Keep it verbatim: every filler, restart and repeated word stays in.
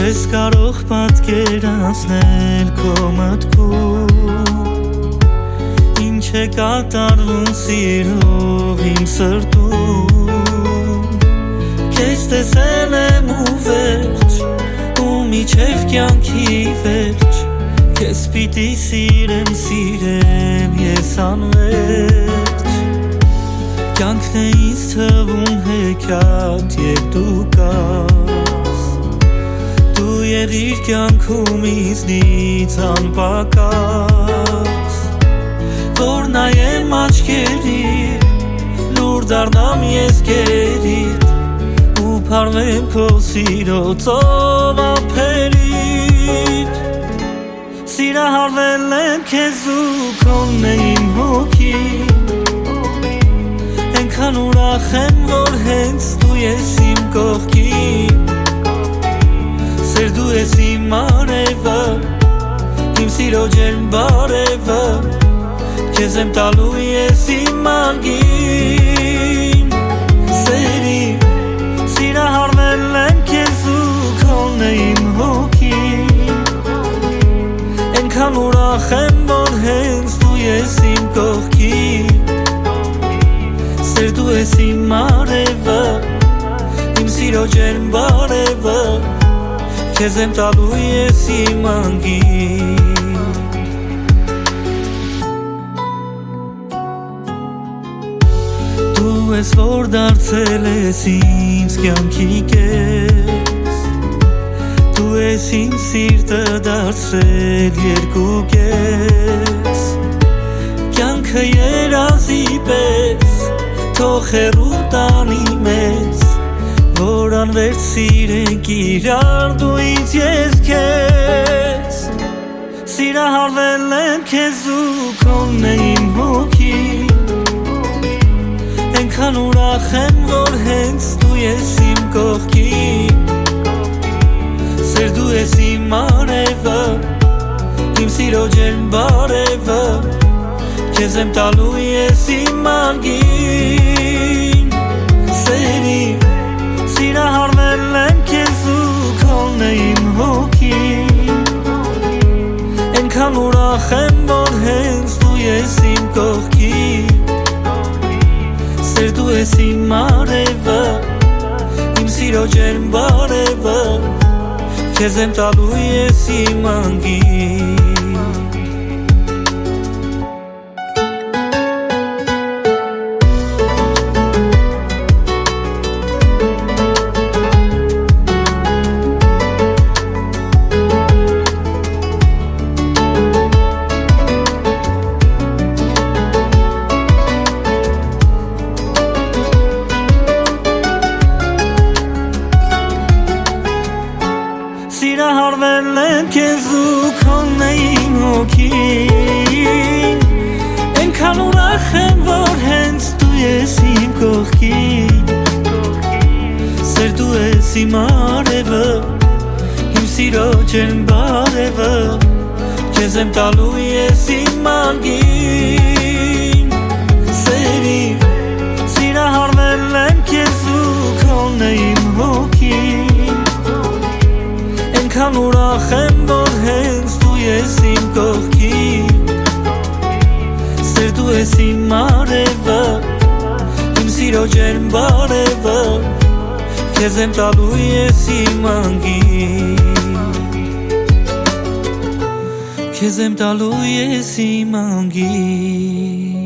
Չես կարող պատկերացնել քո մտքում Ինչ է կատարվում սիրող իմ սրտում Քեզ տեսել եմ ու վերջ ու միջև կյանքի վերջ Քեզ պիտի սիրեմ, սիրեմ ես անվերջ Կյանքն է ինձ թվում հեքիաթ, երբ դու կաս Դու եղիր կյանքում ինձնից անպակաս Որ նայեմ աչքերիդ, լուր դառնամ ես քեզիդ Ու փարվեմ քո սիրո ծովափերիդ Սիրահարվել եմ քեզ ու քոնն է իմ հոգին Այնքան ուրախ եմ, որ հենց դու ես իմ կողքին Սեր դու ես իմ արևը, իմ սիրո ջերմ բարևը Քեզ եմ տալու ես իմ անգին Սերի, սիրահարվել եմ քեզ ու քոնն է իմ հոգին Այնքան ուրախ եմ, որ հենց դու ես իմ կողքին Սեր դու ես իմ արևը, իմ սիրո ջերմ բարևը Քեզ եմ տալու ես իմ անգին Դու ես որ դարձել ես ինձ կյանքի կես Դու ես իմ սիրտը դարձրել երկու կես Կյանքը երազի պես Թող հեռու տանի մեզ Որ անվերջ սիրենք իրար դու ինձ ես քեզ Սիրահարվել եմ քեզ ու քոնն է իմ հոգին Այնքան ուրախ եմ, որ հենց դու ես իմ կողքին Սեր դու ես իմ արևը, իմ սիրո ջերմ բարևը Քեզ եմ տալու ես իմ անգին Սերի, սիրահարվել եմ քեզ ու քոնն է իմ հոգին Այնքան ուրախ եմ, որ հենց դու ես իմ կողքին Սեր դու ես իմ արևը, իմ սիրո ջերմ բարևը Քեզ եմ տալու ես իմ անգին Սիրահարվել եմ քեզ ու քոնն է իմ հոգին Այնքան ուրախ եմ, որ հենց դու ես իմ կողքին Սեր դու ես իմ արևը, իմ սիրո ջերմ բարևը Քեզ եմ տալու ես իմ անգին Սերի, սիրահարվել եմ քեզ ու քոնն է իմ հոգին Այնքան ուրախ եմ, որ հենց դու ես իմ կողքին Սեր դու ես իմ արևը, իմ սիրո ջերմ բարևը Քեզ եմ տալու ես իմ անգին Քեզ եմ տալու ես իմ անգին